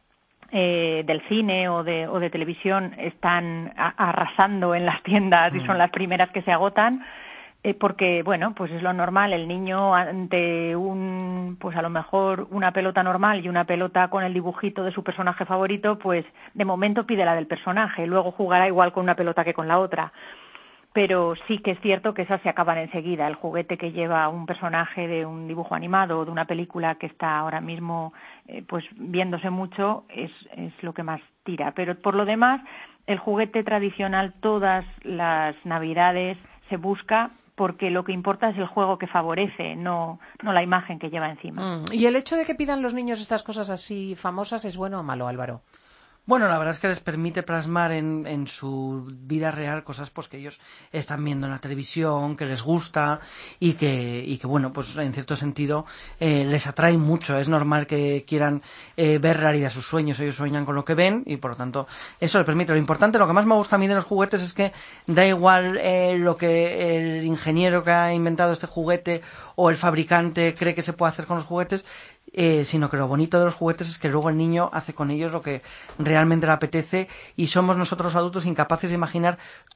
del cine o de televisión están arrasando en las tiendas y son las primeras que se agotan. Porque, bueno, pues es lo normal, el niño ante pues a lo mejor una pelota normal y una pelota con el dibujito de su personaje favorito, pues de momento pide la del personaje, luego jugará igual con una pelota que con la otra. Pero sí que es cierto que esas se acaban enseguida. El juguete que lleva un personaje de un dibujo animado o de una película que está ahora mismo pues viéndose mucho es lo que más tira. Pero por lo demás, el juguete tradicional todas las Navidades se busca, porque lo que importa es el juego que favorece, no la imagen que lleva encima. ¿Y el hecho de que pidan los niños estas cosas así famosas es bueno o malo, Álvaro? Bueno, la verdad es que les permite plasmar en su vida real cosas pues que ellos están viendo en la televisión, que les gusta y que bueno, pues en cierto sentido les atrae mucho. Es normal que quieran ver realidad sus sueños. Ellos sueñan con lo que ven y por lo tanto eso les permite. Lo importante, lo que más me gusta a mí de los juguetes es que da igual lo que el ingeniero que ha inventado este juguete o el fabricante cree que se puede hacer con los juguetes, sino que lo bonito de los juguetes es que luego el niño hace con ellos lo que realmente le apetece, y somos nosotros adultos incapaces de imaginar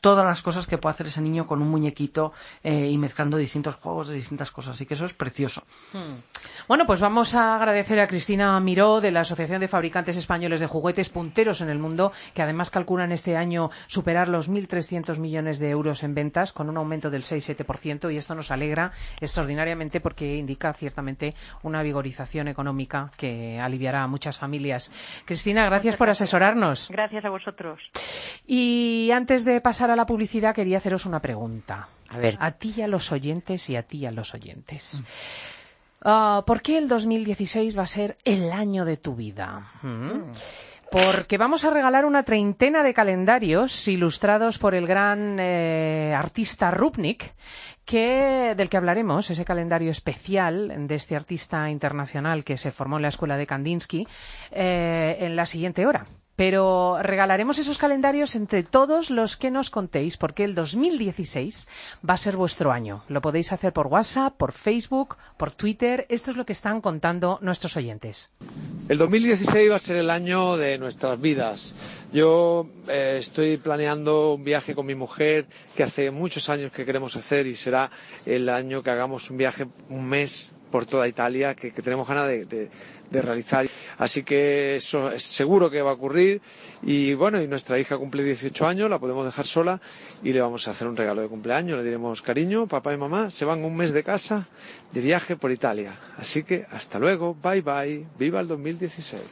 todas las cosas que puede hacer ese niño con un muñequito y mezclando distintos juegos de distintas cosas. Así que eso es precioso. Bueno, pues vamos a agradecer a Cristina Miró de la Asociación de Fabricantes Españoles de Juguetes, punteros en el mundo, que además calculan este año superar los 1.300 millones de euros en ventas, con un aumento del 6-7%, y esto nos alegra extraordinariamente porque indica ciertamente una vigorización económica que aliviará a muchas familias. Cristina, gracias por asesorarnos. Gracias a vosotros. Y antes de pasar a la publicidad, quería haceros una pregunta. A ver. A ti y a los oyentes y a ti y a los oyentes. ¿Por qué el 2016 va a ser el año de tu vida? Porque vamos a regalar una treintena de calendarios ilustrados por el gran artista Rubnik, del que hablaremos, ese calendario especial de este artista internacional que se formó en la escuela de Kandinsky, en la siguiente hora. Pero regalaremos esos calendarios entre todos los que nos contéis, porque el 2016 va a ser vuestro año. Lo podéis hacer por WhatsApp, por Facebook, por Twitter. Esto es lo que están contando nuestros oyentes. El 2016 va a ser el año de nuestras vidas. Yo estoy planeando un viaje con mi mujer que hace muchos años que queremos hacer, y será el año que hagamos un viaje, un mes por toda Italia, que tenemos ganas de realizar. Así que eso es seguro que va a ocurrir. Y bueno, y nuestra hija cumple 18 años, la podemos dejar sola y le vamos a hacer un regalo de cumpleaños. Le diremos: cariño, papá y mamá se van un mes de casa de viaje por Italia. Así que hasta luego, bye bye, viva el 2016.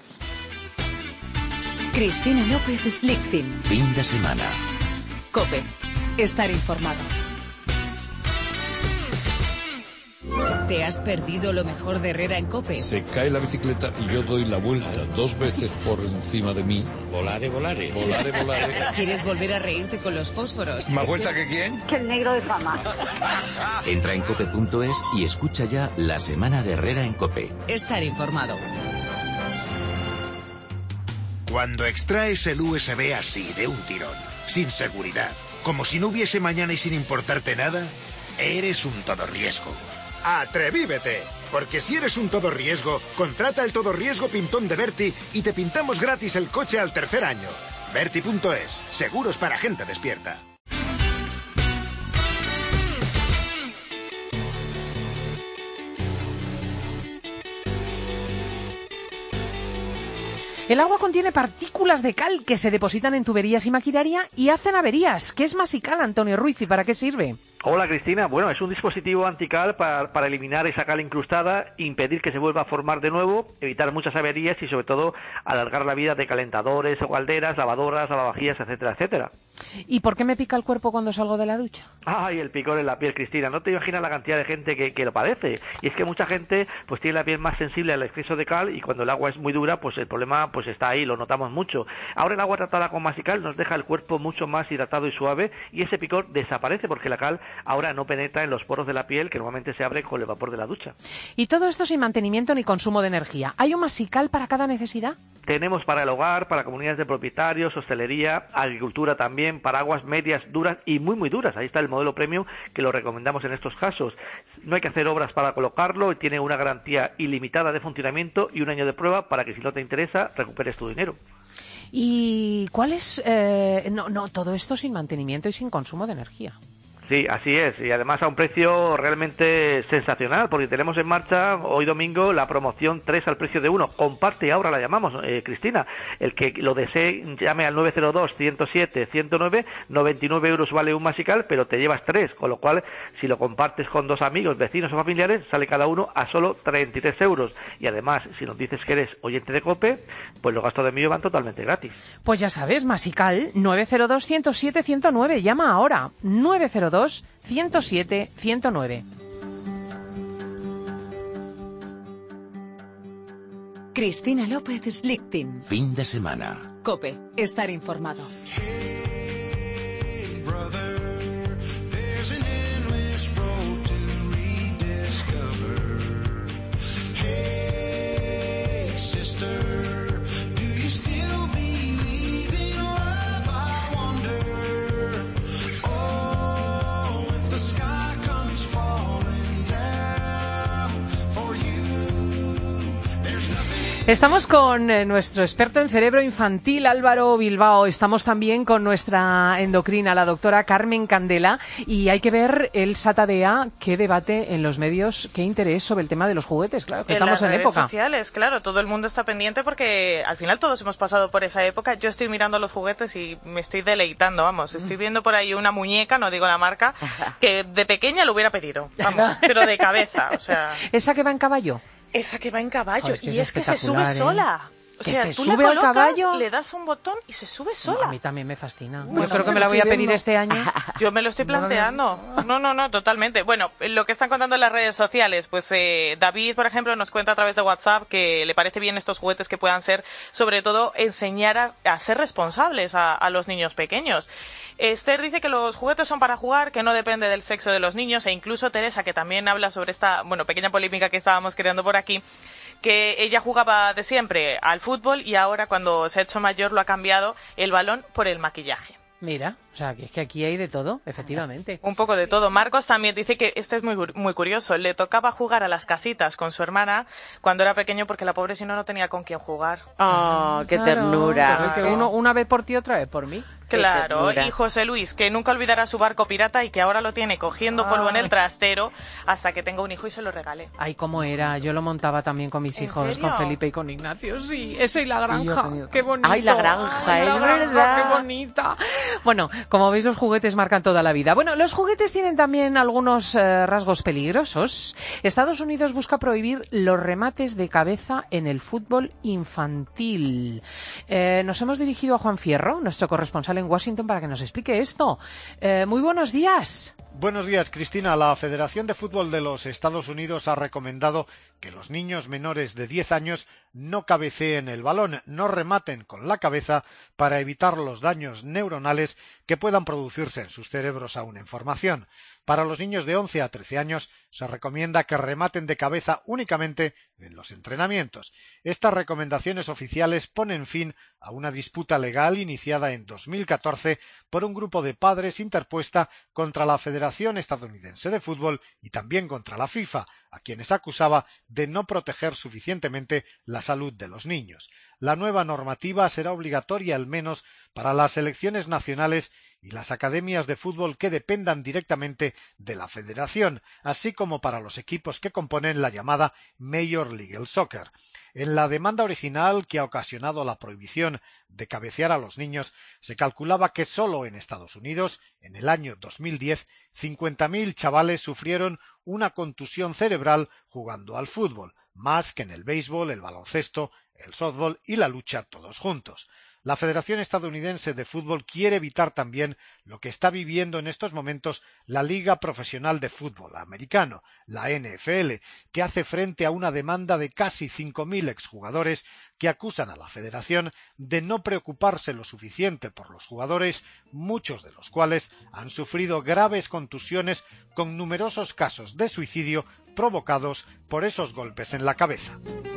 Cristina López Lichting. Fin de semana. COPE. Estar informado. ¿Te has perdido lo mejor de Herrera en COPE? Se cae la bicicleta y yo doy la vuelta 2 veces por encima de mí. Volare, volare. Volare, volare. ¿Quieres volver a reírte con los fósforos? ¿Más vuelta que quién? Que el negro de fama. Entra en cope.es y escucha ya la semana de Herrera en COPE. Estar informado. Cuando extraes el USB así, de un tirón, sin seguridad, como si no hubiese mañana y sin importarte nada, eres un todo riesgo. ¡Atrevívete! Porque si eres un todo riesgo, contrata el todo riesgo pintón de Berti y te pintamos gratis el coche al 3er año. Berti.es, seguros para gente despierta. El agua contiene partículas de cal que se depositan en tuberías y maquinaria y hacen averías. ¿Qué es Masical, Antonio Ruiz, y para qué sirve? Hola Cristina, bueno, es un dispositivo antical para eliminar esa cal incrustada, impedir que se vuelva a formar de nuevo, evitar muchas averías y sobre todo alargar la vida de calentadores o calderas, lavadoras, lavavajillas, etcétera, etcétera. ¿Y por qué me pica el cuerpo cuando salgo de la ducha? Ay, el picor en la piel, Cristina, no te imaginas la cantidad de gente que lo padece. Y es que mucha gente pues tiene la piel más sensible al exceso de cal y cuando el agua es muy dura, pues el problema pues está ahí, lo notamos mucho. Ahora el agua tratada con Masical nos deja el cuerpo mucho más hidratado y suave y ese picor desaparece porque la cal ahora no penetra en los poros de la piel que normalmente se abren con el vapor de la ducha. Y todo esto sin mantenimiento ni consumo de energía. ¿Hay un Masical para cada necesidad? Tenemos para el hogar, para comunidades de propietarios, hostelería, agricultura también, para aguas medias, duras y muy muy duras. Ahí está el modelo premium que lo recomendamos en estos casos. No hay que hacer obras para colocarlo y tiene una garantía ilimitada de funcionamiento y 1 año de prueba para que si no te interesa recuperes tu dinero. ¿Y cuál es todo esto sin mantenimiento y sin consumo de energía? Sí, así es, y además a un precio realmente sensacional, porque tenemos en marcha hoy domingo la promoción 3 al precio de 1. Comparte, ahora la llamamos, Cristina. El que lo desee llame al 902-107-109, 99 euros vale un Masical, pero te llevas 3, con lo cual si lo compartes con 2 amigos, vecinos o familiares, sale cada uno a solo 33 euros. Y además, si nos dices que eres oyente de COPE, pues los gastos de envío van totalmente gratis. Pues ya sabes, Masical, 902-107-109, llama ahora, 902-107-109. Cristina López Lichting. Fin de semana. COPE. Estar informado. Estamos con nuestro experto en cerebro infantil, Álvaro Bilbao. Estamos también con nuestra endocrina, la doctora Carmen Candela. Y hay que ver el Satadea, qué debate en los medios, qué interés sobre el tema de los juguetes. Claro, que estamos en época. En las redes sociales, claro, todo el mundo está pendiente porque al final todos hemos pasado por esa época. Yo estoy mirando los juguetes y me estoy deleitando, vamos. Estoy viendo por ahí una muñeca, no digo la marca, que de pequeña lo hubiera pedido, vamos, pero de cabeza, o sea... ¿Esa que va en caballo? Esa que va en caballo, Joder, y es que se sube sola. O ¿Que sea, se tú sube le al colocas, caballo? le das un botón y se sube sola. No, a mí también me fascina. Yo creo que me la voy a pedir este año. Yo me lo estoy planteando. No, totalmente. Bueno, lo que están contando en las redes sociales, pues David, por ejemplo, nos cuenta a través de WhatsApp que le parece bien estos juguetes que puedan ser, sobre todo, enseñar a ser responsables a los niños pequeños. Esther dice que los juguetes son para jugar, que no depende del sexo de los niños, e incluso Teresa, que también habla sobre esta, pequeña polémica que estábamos creando por aquí, que ella jugaba de siempre al fútbol y ahora cuando se ha hecho mayor lo ha cambiado el balón por el maquillaje. Mira, o sea, que es que aquí hay de todo, efectivamente. Un poco de todo. Marcos también dice que este es muy curioso. Le tocaba jugar a las casitas con su hermana cuando era pequeño porque la pobre si no tenía con quién jugar. ¡Oh, qué ternura! Pues es que uno una vez por ti, otra vez por mí. Claro, y José Luis, que nunca olvidará su barco pirata y que ahora lo tiene cogiendo polvo en el trastero hasta que tenga un hijo y se lo regale. Ay, cómo era, yo lo montaba también con mis hijos, con Felipe y con Ignacio, sí, ese y la granja, qué bonito. Ay, la granja, es verdad. Qué bonita. Bueno, como veis, los juguetes marcan toda la vida. Bueno, los juguetes tienen también algunos rasgos peligrosos. Estados Unidos busca prohibir los remates de cabeza en el fútbol infantil. Nos hemos dirigido a Juan Fierro, nuestro corresponsal en Washington, para que nos explique esto. Muy buenos días. Buenos días, Cristina. La Federación de Fútbol de los Estados Unidos ha recomendado que los niños menores de 10 años no cabeceen el balón, no rematen con la cabeza para evitar los daños neuronales que puedan producirse en sus cerebros aún en formación. Para los niños de 11 a 13 años se recomienda que rematen de cabeza únicamente en los entrenamientos. Estas recomendaciones oficiales ponen fin a una disputa legal iniciada en 2014 por un grupo de padres interpuesta contra la Federación Estadounidense de Fútbol y también contra la FIFA, a quienes acusaba de no proteger suficientemente la salud de los niños. La nueva normativa será obligatoria al menos para las selecciones nacionales y las academias de fútbol que dependan directamente de la federación, así como para los equipos que componen la llamada Major League Soccer. En la demanda original que ha ocasionado la prohibición de cabecear a los niños, se calculaba que solo en Estados Unidos, en el año 2010, 50.000 chavales sufrieron una contusión cerebral jugando al fútbol, más que en el béisbol, el baloncesto, el softball y la lucha todos juntos. La Federación Estadounidense de Fútbol quiere evitar también lo que está viviendo en estos momentos la Liga Profesional de Fútbol Americano, la NFL, que hace frente a una demanda de casi 5.000 exjugadores que acusan a la Federación de no preocuparse lo suficiente por los jugadores, muchos de los cuales han sufrido graves contusiones con numerosos casos de suicidio provocados por esos golpes en la cabeza.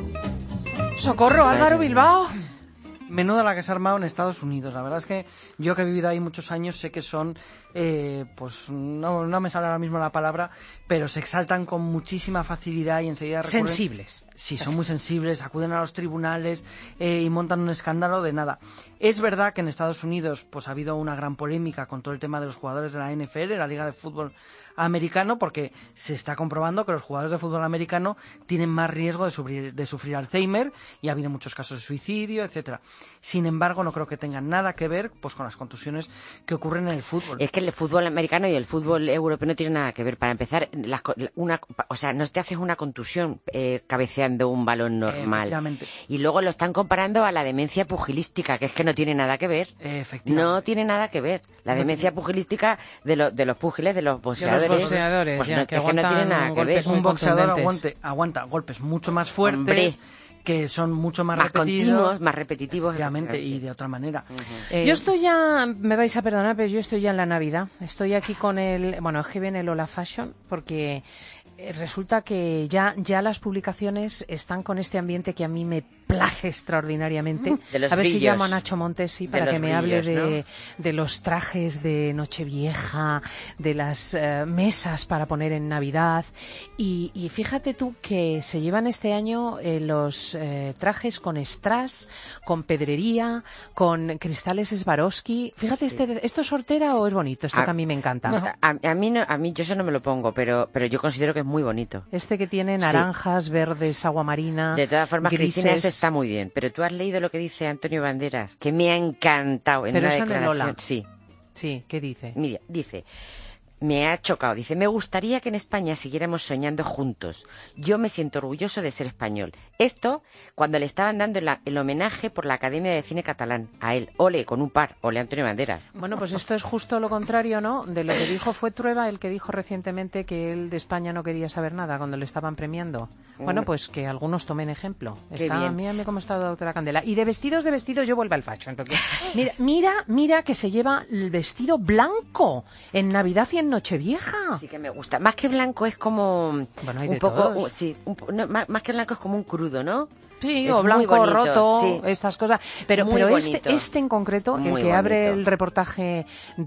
¡Socorro, Álvaro Bilbao! Menuda la que se ha armado en Estados Unidos. La verdad es que yo que he vivido ahí muchos años sé que son, pues no me sale ahora mismo la palabra, pero se exaltan con muchísima facilidad y enseguida recurren... Sensibles. Sí, son muy sensibles, acuden a los tribunales y montan un escándalo de nada. Es verdad que en Estados Unidos pues ha habido una gran polémica con todo el tema de los jugadores de la NFL, la Liga de Fútbol Americano, porque se está comprobando que los jugadores de fútbol americano tienen más riesgo de sufrir Alzheimer y ha habido muchos casos de suicidio, etcétera. Sin embargo, no creo que tengan nada que ver pues con las contusiones que ocurren en el fútbol. Es que el fútbol americano y el fútbol europeo no tienen nada que ver. Para empezar, no te haces una contusión cabeceando un balón normal. Y luego lo están comparando a la demencia pugilística, que es que no tiene nada que ver. No tiene nada que ver. La demencia pugilística de los púgiles, de los boxeadores. Pues es que no tiene nada que ver. Un boxeador aguanta golpes mucho más fuertes. Hombre, que son mucho más continuos, más repetitivos, obviamente, y de otra manera. Yo estoy ya, me vais a perdonar, pero yo estoy ya en la Navidad. Estoy aquí con es que viene el Lola Fashion, porque Resulta que ya las publicaciones están con este ambiente que a mí me place extraordinariamente. De los a ver brillos. si llamo a Nacho Montes para que me hable brillos, de los trajes de Nochevieja, de las mesas para poner en Navidad. Y fíjate tú que se llevan este año los trajes con strass, con pedrería, con cristales Swarovski. Fíjate, Sí. ¿esto es hortera o es bonito? Esto que a mí me encanta. A mí yo eso no me lo pongo, pero yo considero que es muy bonito. Este que tiene naranjas, verdes, agua marina, De todas formas, grises. Cristina, eso está muy bien. Pero tú has leído lo que dice Antonio Banderas, que me ha encantado en Pero una eso en el declaración. Ola. Sí. Sí, ¿qué dice? Mira, dice, me ha chocado. Dice, me gustaría que en España siguiéramos soñando juntos. Yo me siento orgulloso de ser español. Esto cuando le estaban dando el homenaje por la Academia de Cine Catalán. A él, ole, con un par, ole Antonio Banderas. Bueno, pues esto es justo lo contrario, ¿no? De lo que dijo fue Trueba, el que dijo recientemente que él de España no quería saber nada cuando le estaban premiando. Bueno, pues que algunos tomen ejemplo. Qué bien. Mírame cómo está doctora Candela. Y de vestidos yo vuelvo al fashion. Porque mira que se lleva el vestido blanco en Navidad y en Nochevieja. Sí que me gusta. Más que blanco es como Bueno, hay un de poco, todos. sí, no, más que blanco es como un crudo, ¿no? Sí, Es o muy blanco bonito, roto, sí. estas cosas. Pero Muy bonito. este en concreto, Muy el que abre bonito. el reportaje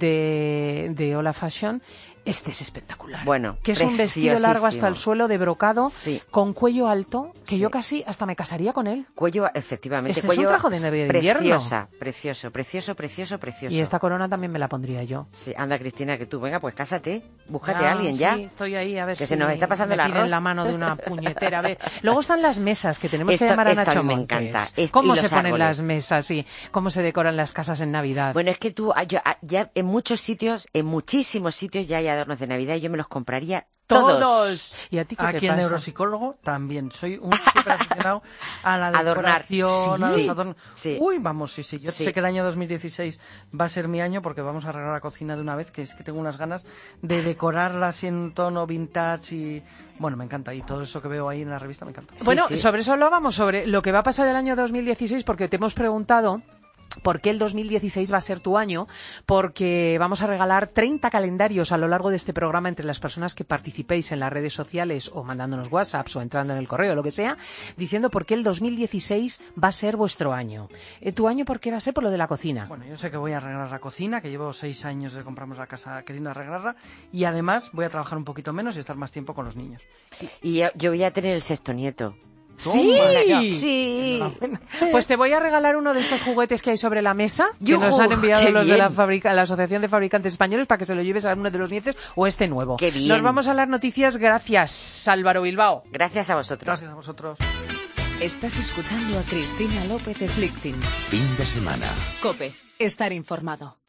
de Hola Fashion, este es espectacular. Bueno, que es un vestido largo hasta el suelo de brocado, con cuello alto, que yo casi hasta me casaría con él. Cuello, efectivamente. Este cuello es un traje de Navidad de invierno. Preciosa, precioso. Y esta corona también me la pondría yo. Sí, anda, Cristina, que tú, venga, pues cásate, búscate Ya, a alguien ya. Sí, estoy ahí, a ver Que si se nos está pasando me el piden arroz. la mano de una puñetera. A ver. Luego están las mesas, que tenemos que Esto- llamar a esto a Nacho mí me Montes. encanta. ¿Cómo Y se los ponen árboles. las mesas y cómo se decoran las casas en Navidad? Bueno, es que tú, ya en muchos sitios, en muchísimos sitios ya hay adornos de Navidad y yo me los compraría todos. ¿Y a ti qué te Aquí el pasa? neuropsicólogo también. Soy un súper aficionado a la Adornar. decoración, a Sí, los adornos. sí. Uy, vamos, sí. Yo Sí. sé que el año 2016 va a ser mi año porque vamos a arreglar la cocina de una vez, que es que tengo unas ganas de decorarla así en tono vintage y... Bueno, me encanta. Y todo eso que veo ahí en la revista me encanta. Bueno, sobre eso hablábamos, sobre lo que va a pasar el año 2016, porque te hemos preguntado por qué el 2016 va a ser tu año, porque vamos a regalar 30 calendarios a lo largo de este programa entre las personas que participéis en las redes sociales o mandándonos WhatsApps o entrando en el correo, lo que sea, diciendo por qué el 2016 va a ser vuestro año. ¿Tu año por qué va a ser? Por lo de la cocina. Bueno, yo sé que voy a arreglar la cocina, que llevo 6 años de compramos la casa queriendo arreglarla, y además voy a trabajar un poquito menos y estar más tiempo con los niños. Y yo voy a tener el sexto nieto. ¡Sí! Sí. Pues te voy a regalar uno de estos juguetes que hay sobre la mesa, que ¡Yujú! nos han enviado ¡Qué los de bien! la Asociación de Fabricantes Españoles para que se lo lleves a uno de los nietos o este nuevo. ¡Qué bien! Nos vamos a las noticias. Gracias, Álvaro Bilbao. Gracias a vosotros. Gracias a vosotros. Estás escuchando a Cristina López Slichting. Fin de semana. COPE. Estar informado.